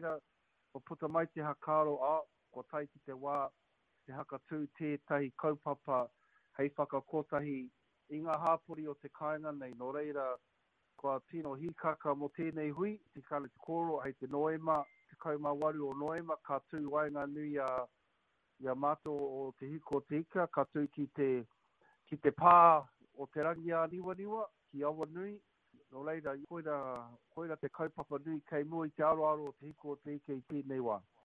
reira, o puta mai te hakaro ko tai ki te wā, te haka tū tētahi kaupapa, hei whakakotahi, i ngā hāpori o te kāinga nei, no reira, kua tino hikaka mo tēnei hui, te kare te koro, hei te noema, te kaumawaru o noema, ka tū wainga nui ia mato o te hiko o te ika, ka tū ki te pā o te rangi a niwa niwa, ki awa nui, no reira, koira te kaupapa nui kei mua i te aro o te hiko o te ika i tēnei wā.